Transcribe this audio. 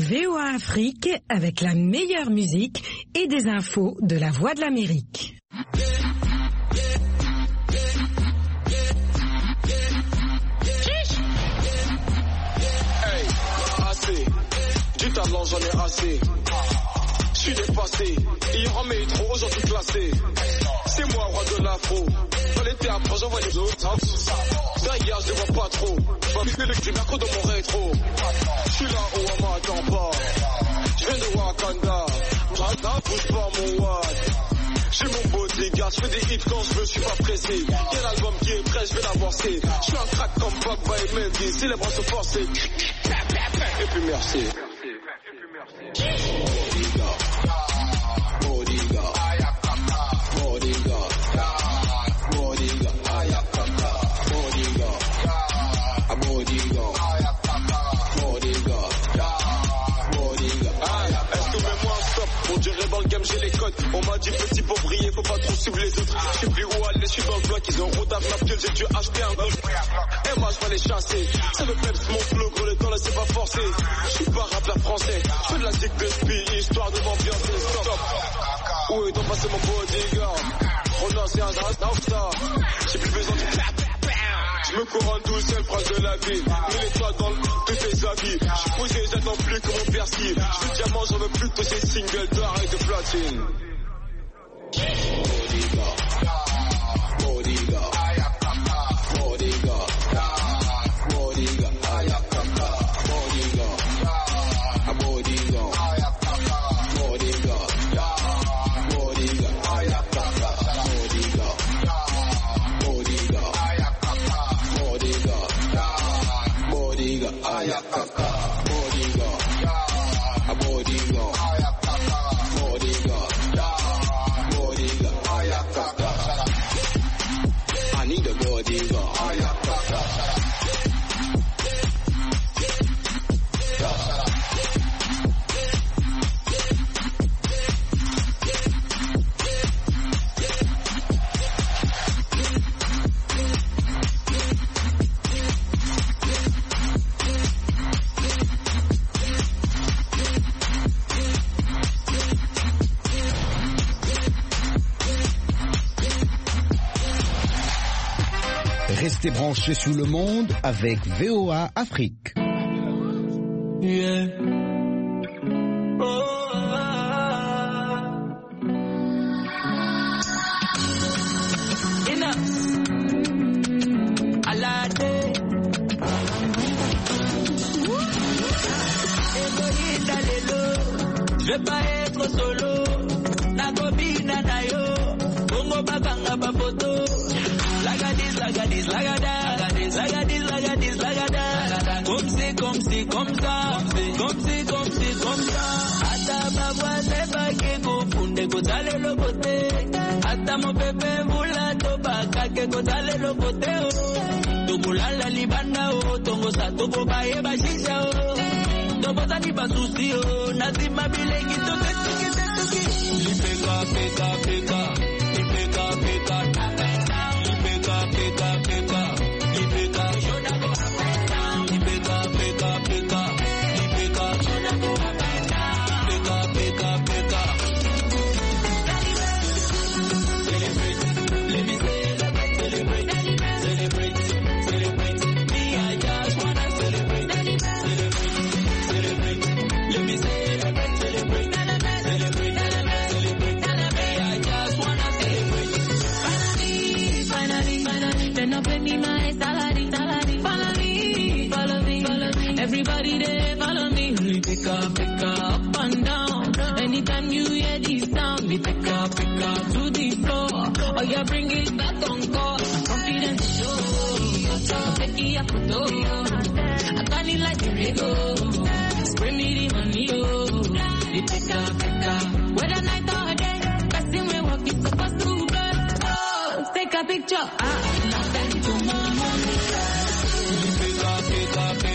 VOA Afrique avec la meilleure musique et des infos de la Voix de l'Amérique. Hey, assez, du talent j'en ai assez. Je suis dépassé, hier en métro, aujourd'hui classé. C'est moi roi de l'afro. Dans les théâtres, j'envoie les autres. Derrière, je les vois pas trop. Je vais le Merco dans mon rétro. Je suis là où on m'attend pas. Je viens de Wakanda. Bouge pas mon watt. J'ai mon bodyguard, je fais des hits quand je veux, je suis pas pressé. Y'a l'album qui est prêt, je vais l'avancer. Je suis un crack comme Pogba et Mendy. Si les bras sont forcés. Et puis merci. On dirait dans le game j'ai les codes. On m'a dit petit pour briller, faut pas trop suivre les autres. Je sais plus où aller, je suis dans le bloc. Ils ont route à Naples, j'ai dû acheter un gauche. Et moi je vais les chasser. Ça me peps mon flow, gros le temps là c'est pas forcé. Je suis pas rap la français. Je fais de la zig de spi, histoire de m'ambiancer. Stop. Où est donc passé mon bodyguard? On a c'est un star. J'ai plus besoin de clap. Je me couronne tout seul, prince de la ville. Mets les toits dans tous tes habits. Je suis posé, j'attends plus que mon persil. Je veux diamant, j'en veux plus que ces singles d'or et de platine. Restez branchés sous le monde avec VOA Afrique. Yeah. Je vais pas être solo. Nakobina nayo. Bongo bakanga bafoto. Lagadis, lagadis, lagada. Lagadis, lagadis, lagada. Comme c'est, comme c'est, comme ça. Comme c'est, comme c'est, comme ça. Ata babwa se bake kufunde kutale lokote. Ata mo pepe mbula toba kake kutale lokote o. Tubulala libanda o. Tongo sa tubo baye bashisha o. Toboza ni basusi o. Nazima bilengi toke toke toke. Lipeka, peka, peka. Lipeka, peka. Everybody there, follow me. We pick up and down. Anytime you hear this sound, we pick up to the floor. Oh, yeah, bring it back on course. Confidence show. Take it up to I got it like a Rego. Spray me the money, oh. We pick up. Whether night or day, passing we walk is supposed to go. Oh, take a picture. Nothing to my money. We pick up.